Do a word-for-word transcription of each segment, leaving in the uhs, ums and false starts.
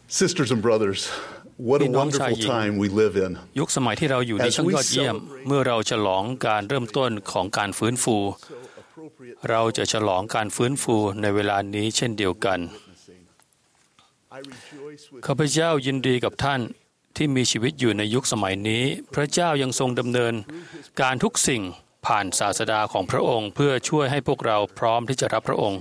Sisters and brothers, what a wonderful time we live in. ยุคสมัยที่เราอยู่ในช่างยอดเยี่ยมเมื่อเราฉลองการเริ่มต้นของการฟื้นฟูเราจะฉลองการฟื้นฟูในเวลานี้เช่นเดียวกันข้าพเจ้ายินดีกับท่านที่มีชีวิตอยู่ในยุคสมัยนี้พระเจ้ายังทรงดำเนินการทุกสิ่งผ่านศาสดาของพระองค์เพื่อช่วยให้พวกเราพร้อมที่จะรับพระองค์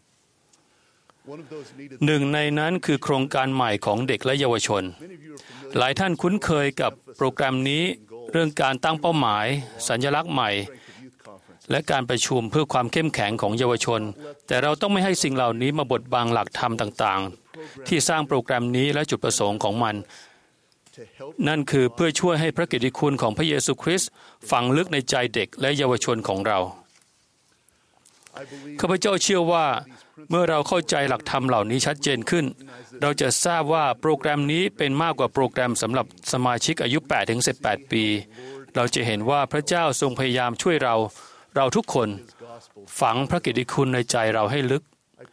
หนึ่งในนั้นคือโครงการใหม่ของเด็กและเยาวชนหลายท่านคุ้นเคยกับโปรแกรมนี้เรื่องการตั้งเป้าหมายสัญลักษณ์ใหม่และการประชุมเพื่อความเข้มแข็งของเยาวชนแต่เราต้องไม่ให้สิ่งเหล่านี้มาบดบังหลักธรรมต่างๆที่สร้างโปรแกรมนี้และจุดประสงค์ของมันนั่นคือเพื่อช่วยให้พระกิตติคุณของพระเยซูคริสต์ฝังลึกในใจเด็กและเยาวชนของเราข้าพเจ้าเชื่อว่าเมื่อเราเข้าใจหลักธรรมเหล่านี้ชัดเจนขึ้นเราจะทราบว่าโปรแกรมนี้เป็นมากกว่าโปรแกรมสำหรับสมาชิกอายุ แปดถึงสิบแปด ปีเราจะเห็นว่าพระเจ้าทรงพยายามช่วยเราเราทุกคนฝังพระกิตติคุณในใจเราให้ลึก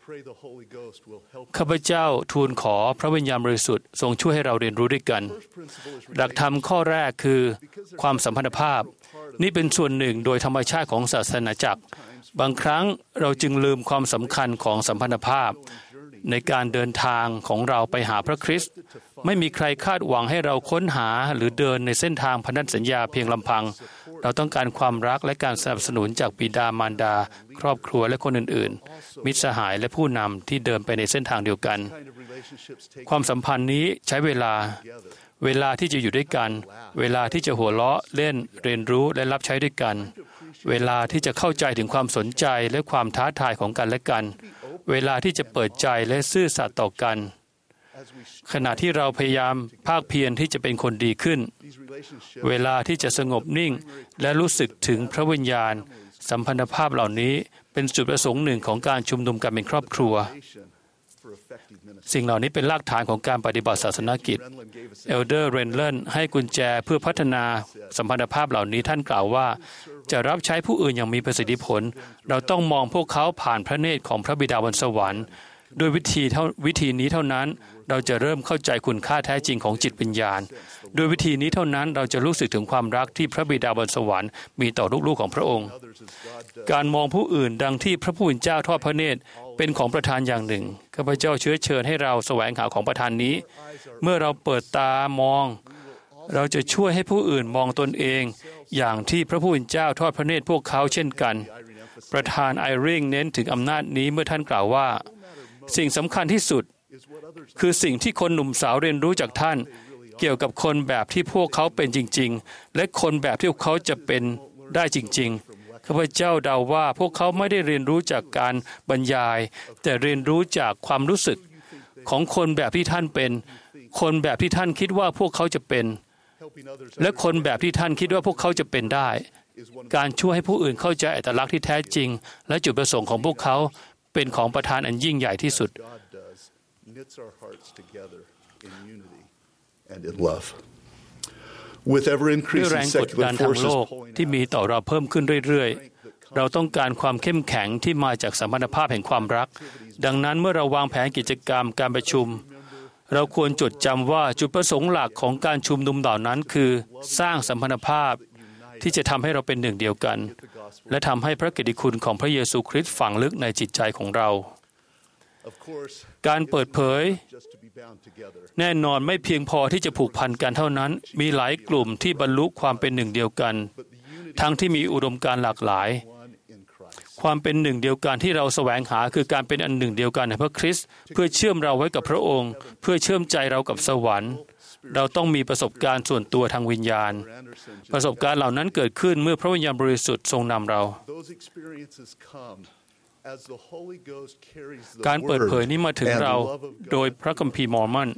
ข้าพเจ้าทูลขอพระวิญญาณบริสุทธิ์ทรงช่วยให้เราเรียนรู้ด้วยกันหลักธรรมข้อแรกคือความสัมพันธภาพนี่เป็นส่วนหนึ่งโดยธรรมชาติของศาสนาจักรบางครั้งเราจึงลืมความสำคัญของสัมพันธภาพในการเดินทางของเราไปหาพระคริสต์ไม่มีใครคาดหวังให้เราค้นหาหรือเดินในเส้นทางพันธสัญญาเพียงลำพังเราต้องการความรักและการสนับสนุนจากบิดามารดาครอบครัวและคนอื่นๆมิตรสหายและผู้นำที่เดินไปในเส้นทางเดียวกันความสัมพันธ์นี้ใช้เวลาเวลาที่จะอยู่ด้วยกันเวลาที่จะหัวเราะเล่นเรียนรู้และรับใช้ด้วยกันเวลาที่จะเข้าใจถึงความสนใจและความท้าทายของกันและกันเวลาที่จะเปิดใจและซื่อสัตย์ต่อกันขณะที่เราพยายามภาคเพียรที่จะเป็นคนดีขึ้นเวลาที่จะสงบนิ่งและรู้สึกถึงพระวิญญาณสัมพันธภาพเหล่านี้เป็นจุดประสงค์หนึ่งของการชุมนุมกันเป็นครอบครัวสิ่งเหล่านี้เป็นรากฐานของการปฏิบัติศาสนกิจเอลเดอร์เรนเลนให้กุญแจเพื่อพัฒนาสัมพันธภาพเหล่านี้ท่านกล่าวว่าจะรับใช้ผู้อื่นอย่างมีประสิทธิผลเราต้องมองพวกเขาผ่านพระเนตรของพระบิดาบนสวรรค์ด้วยวิธีเท่าวิธีนี้เท่านั้นเราจะเริ่มเข้าใจคุณค่าแท้จริงของจิตวิญญาณด้วยวิธีนี้เท่านั้นเราจะรู้สึกถึงความรักที่พระบิดาบนสวรรค์มีต่อลูกๆของพระองค์การมองผู้อื่นดังที่พระผู้เป็นเจ้าทอดพระเนตรเป็นของประทานอย่างหนึ่งข้าพเจ้าเชื้อเชิญให้เราแสวงหาของประทานนี้เมื่อเราเปิดตามองเราจะช่วยให้ผู้อื่นมองตนเองอย่างที่พระผู้เป็นเจ้าทอดพระเนตรพวกเขาเช่นกันประธานไอริงเน้นถึงอำนาจนี้เมื่อท่านกล่าวว่าสิ่งสำคัญที่สุดคือสิ่งที่คนหนุ่มสาวเรียนรู้จากท่านเกี่ยวกับคนแบบที่พวกเขาเป็นจริงๆและคนแบบที่พวกเขาจะเป็นได้จริงๆข้าพเจ้าเดาว่าพวกเขาไม่ได้เรียนรู้จากการบรรยายแต่เรียนรู้จากความรู้สึกของคนแบบที่ท่านเป็นคนแบบที่ท่านคิดว่าพวกเขาจะเป็นและคนแบบที่ท่านคิดว่าพวกเขาจะเป็นได้การช่วยให้ผู้อื่นเข้าใจอัตลักษณ์ที่แท้จริงและจุดประสงค์ของพวกเขาเป็นของประทานอันยิ่งใหญ่ที่สุดด้วยแรงกดดันทางโลกที่มีต่อเราเพิ่มขึ้นเรื่อยๆเราต้องการความเข้มแข็งที่มาจากสัมพันธภาพแห่งความรักดังนั้นเมื่อเราวางแผนกิจกรรมการประชุมเราควรจดจำว่าจุดประสงค์หลักของการชุมนุมเหล่านั้นคือสร้างสัมพันธภาพที่จะทำให้เราเป็นหนึ่งเดียวกันและทำให้พระกิตติคุณของพระเยซูคริสต์ฝังลึกในจิตใจของเราการเปิดเผยแน่นอนไม่เพียงพอที่จะผูกพันกันเท่านั้นมีหลายกลุ่มที่บรรลุความเป็นหนึ่งเดียวกันทั้งที่มีอุดมการณ์หลากหลายความเป็นหนึ่งเดียวกันที่เราแสวงหาคือการเป็นอันหนึ่งเดียวกันในพระคริสต์เพื่อเชื่อมเราไว้กับพระองค์เพื่อเชื่อมใจเรากับสวรรค์เราต้องมีประสบการณ์ส่วนตัวทางวิญญาณประสบการณ์เหล่านั้นเกิดขึ้นเมื่อพระวิญญาณบริสุทธิ์ทรงนำเราการเปิดเผยนี้มาถึงเราโดยพระคัมภีร์มอร์มอน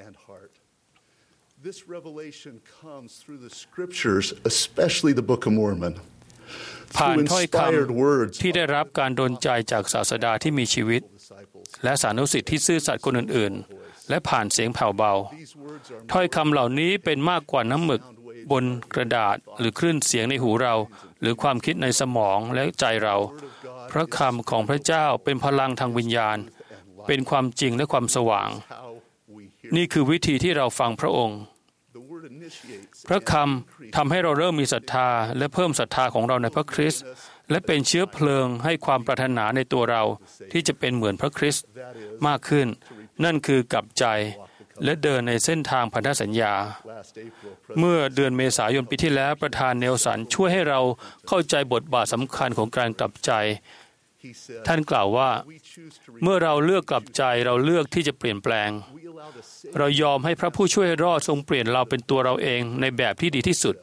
This revelation comes through the scriptures, especially the Book of Mormon. ผ่านถ้อยคำที่ได้รับการดลใจจากศาสดาที่มีชีวิตและสานุสิทธิ์ที่ซื่อสัตย์คนอื่นๆและผ่านเสียงแผ่วเบาถ้อยคำเหล่านี้เป็นมากกว่าน้ำหมึกบนกระดาษหรือคลื่นเสียงในหูเราหรือความคิดในสมองและใจเราพระคำของพระเจ้าเป็นพลังทางวิญญาณเป็นความจริงและความสว่างนี่คือวิธีที่เราฟังพระองค์พระคำทำให้เราเริ่มมีศรัทธาและเพิ่มศรัทธาของเราในพระคริสต์และเป็นเชื้อเพลิงให้ความปรารถนาในตัวเราที่จะเป็นเหมือนพระคริสต์มากขึ้นนั่นคือกลับใจและเดินในเส้นทางพันธสัญญาเมื่อเดือนเมษายนปีที่แล้วประธานเนลสันช่วยให้เราเข้าใจบทบาทสำคัญของการกลับใจท่านกล่าวว่าเมื่อเราเลือกกลับใจเราเลือกที่จะเปลี่ยนแปลงเรายอมให้พระผู้ช่วยรอดทรงเปลี่ยนเราเป็นตัวเราเองในแบบที่ดีที่สุด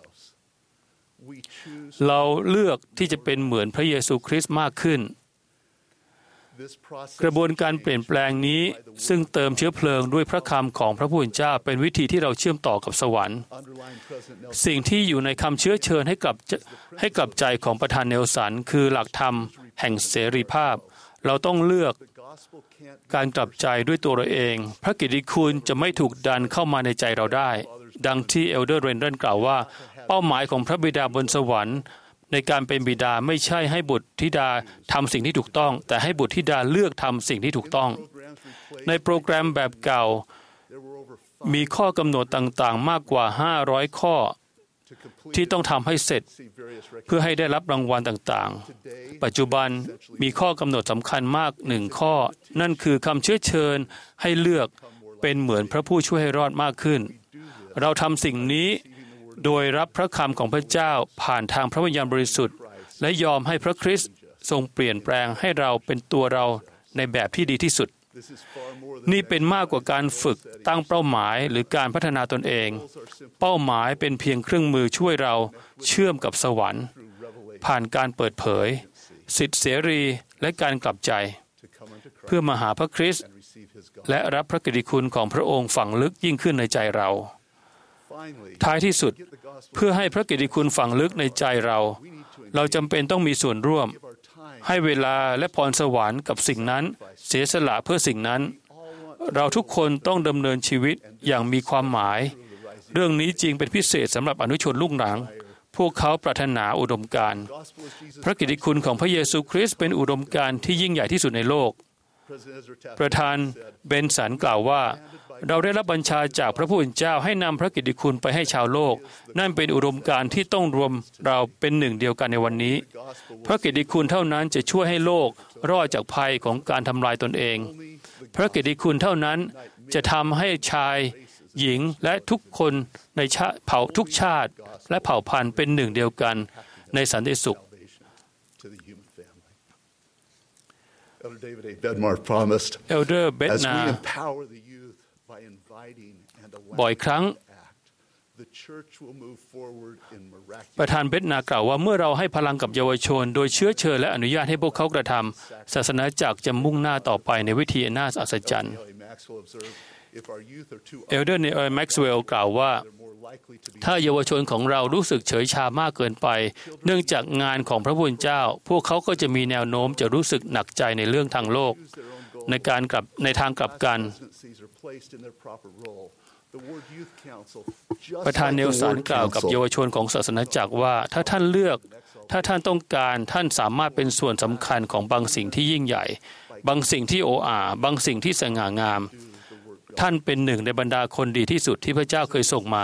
เราเลือกที่จะเป็นเหมือนพระเยซูคริสต์มากขึ้นกระบวนการเปลี่ยนแปลงนี้ซึ่งเติมเชื้อเพลิงด้วยพระคำของพระผู้เป็นเจ้าเป็นวิธีที่เราเชื่อมต่อกับสวรรค์สิ่งที่อยู่ในคำเชื้อเชิญให้กลับให้กลับใจของประธานเนลสันคือหลักธรรมแห่งเสรีภาพเราต้องเลือกการกลับใจด้วยตัวเราเองพระกิตติคุณจะไม่ถูกดันเข้ามาในใจเราได้ดังที่เอลเดอร์เรนเดนกล่าวว่าเป้าหมายของพระบิดาบนสวรรค์ในการเป็นบิดาไม่ใช่ให้บุตรธิดาทำสิ่งที่ถูกต้องแต่ให้บุตรธิดาเลือกทำสิ่งที่ถูกต้องในโปรแกรมแบบเก่ามีข้อกำหนดต่างๆมากกว่าห้าร้อยข้อที่ต้องทำให้เสร็จเพื่อให้ได้รับรางวัลต่างๆปัจจุบันมีข้อกำหนดสำคัญมากหนึ่งข้อนั่นคือคำเชื้อเชิญให้เลือกเป็นเหมือนพระผู้ช่วยให้รอดมากขึ้นเราทำสิ่งนี้โดยรับพระคำของพระเจ้าผ่านทางพระวิญญาณบริสุทธิ์และยอมให้พระคริสต์ทรงเปลี่ยนแปลงให้เราเป็นตัวเราในแบบที่ดีที่สุดนี่เป็นมากกว่าการฝึกตั้งเป้าหมายหรือการพัฒนาตนเองเป้าหมายเป็นเพียงเครื่องมือช่วยเราเชื่อมกับสวรรค์ผ่านการเปิดเผยสิทธิเสรีและการกลับใจเพื่อมาหาพระคริสต์และรับพระกิตติคุณของพระองค์ฝังลึกยิ่งขึ้นในใจเราท้ายที่สุดเพื่อให้พระกิตติคุณฝังลึกในใจเราเราจำเป็นต้องมีส่วนร่วมให้เวลาและพรสวรรค์กับสิ่งนั้นเสียสละเพื่อสิ่งนั้นเราทุกคนต้องดำเนินชีวิตอย่างมีความหมายเรื่องนี้จริงเป็นพิเศษสำหรับอนุชนลูกหนังพวกเขาปรารถนาอุดมการณ์พระกิตติคุณของพระเยซูคริสต์เป็นอุดมการณ์ที่ยิ่งใหญ่ที่สุดในโลกประธานเบนสันกล่าวว่าเราได้รับบัญชาจากพระผู้เป็นเจ้าให้นำพระกิตติคุณไปให้ชาวโลกนั่นเป็นอุดมการณ์ที่ต้องรวมเราเป็นหนึ่งเดียวกันในวันนี้พระกิตติคุณเท่านั้นจะช่วยให้โลกรอดจากภัยของการทำลายตนเองพระกิตติคุณเท่านั้นจะทำให้ชายหญิงและทุกคนในชาติเผ่าทุกชาติและเผ่าพันธุ์เป็นหนึ่งเดียวกันในสันติสุขเอลเดอร์เบดนาบ่อยครั้งประธานเบดนากล่าวว่าเมื่อเราให้พลังกับเยาวชนโดยเชื้อเชิญและอนุญาตให้พวกเขากระทำศาสนาจักรจะมุ่งหน้าต่อไปในวิธีน่าอัศจรรย์เอลเดอร์เนลแม็กซ์เวลล์กล่าวว่าถ้าเยาวชนของเรารู้สึกเฉยชามากเกินไปเนื่องจากงานของพระผู้เป็นเจ้าพวกเขาก็จะมีแนวโน้มจะรู้สึกหนักใจในเรื่องทางโลกในการกลับในทางกลับกันประธานเนลสันกล่าวกับเยาวชนของศาสนาจักรว่าถ้าท่านเลือกถ้าท่านต้องการท่านสามารถเป็นส่วนสำคัญของบางสิ่งที่ยิ่งใหญ่บางสิ่งที่โอ้อาบางสิ่งที่สง่างามท่านเป็นหนึ่งในบรรดาคนดีที่สุดที่พระเจ้าเคยส่งมา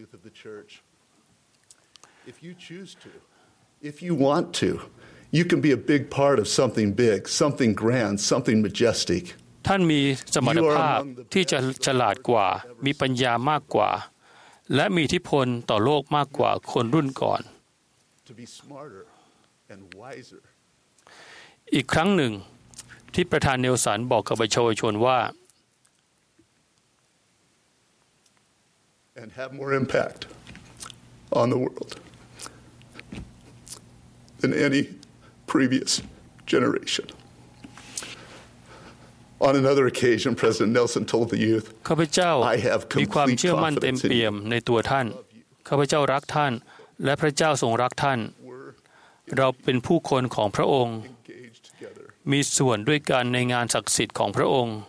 If you want to, you can be a big part of something big, something grand, something majestic. ท่านมีสมรรถภาพที่จะฉลาดกว่ามีปัญญามากกว่าและมีอิทธิพลต่อโลกมากกว่าคนรุ่นก่อนอีกครั้งหนึ่งที่ประธานเนลสันบอกกับเยาวชนว่า and have more impact on the world than any previous generation. On another occasion, President Nelson told the youth, ข้าพเจ้า I have มีความ complete เชื่อมั่นเต็ม confidence เปี่ยม in you. ในตัวท่านข้าพเจ้ารักท่านและพระเจ้าทรงรักท่านเราเป็นผู้คนของพระองค์มีส่วนด้วยกันในงานศักดิ์สิทธิ์ของพระองค์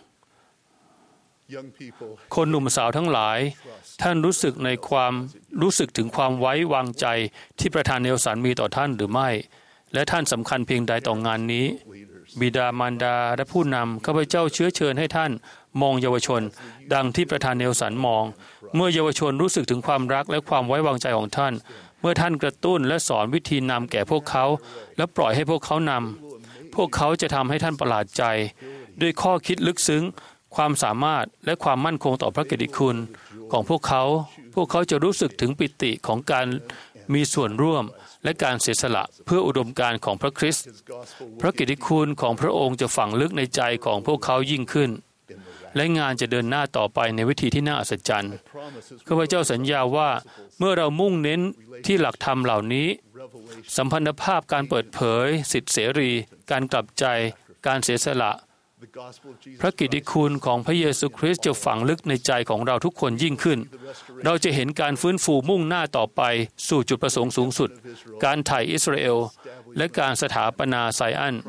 คนหนุ่มสาวทั้งหลายท่านรู้สึกในความรู้สึกถึงความไว้วางใจที่ประธานเนลสันมีต่อท่านหรือไม่และท่านสำคัญเพียงใดต่องานนี้บิดามารดาและผู้นำข้าพเจ้าเชื้อเชิญให้ท่านมองเยาวชนดังที่ประธานเนลสันมองเมื่อเยาวชนรู้สึกถึงความรักและความไว้วางใจของท่านเมื่อท่านกระตุ้นและสอนวิธีนำแก่พวกเขาและปล่อยให้พวกเขานำพวกเขาจะทำให้ท่านประหลาดใจด้วยข้อคิดลึกซึ้งความสามารถและความมั่นคงต่อพระกิตติคุณของพวกเขาพวกเขาจะรู้สึกถึงปิติของการมีส่วนร่วมและการเสียสละเพื่ออุดมการณ์ของพระคริสต์พระกิตติคุณของพระองค์จะฝังลึกในใจของพวกเขายิ่งขึ้นและงานจะเดินหน้าต่อไปในวิธีที่น่าอัศจรรย์ข้าพเจ้าสัญญาว่าเมื่อเรามุ่งเน้นที่หลักธรรมเหล่านี้สัมพันธภาพการเปิดเผยสิทธิเสรีการกลับใจการเสียสละพระกิตติคุณของพระเยซูคริสต์จะฝังลึกในใจของเราทุกคนยิ่งขึ้นเราจะเห็นการฟื้นฟูมุ่งหน้าต่อไปสู่จุดประสงค์สูงสุดการไถ่อิสราเอลและการสถาปนาไซอัน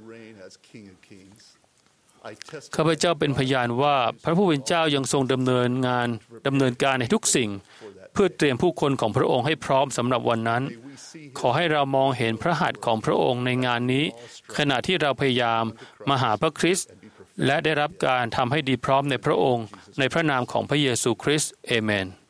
ข้าพเจ้าเป็นพยานว่าพระผู้เป็นเจ้ายังทรงดำเนินงานดำเนินการในทุกสิ่งเพื่อเตรียมผู้คนของพระองค์ให้พร้อมสำหรับวันนั้นขอให้เรามองเห็นพระหัตถ์ของพระองค์ในงานนี้ขณะที่เราพยายามมาหาพระคริสต์และได้รับการทำให้ดีพร้อมในพระองค์ในพระนามของพระเยซูคริสต์เอเมน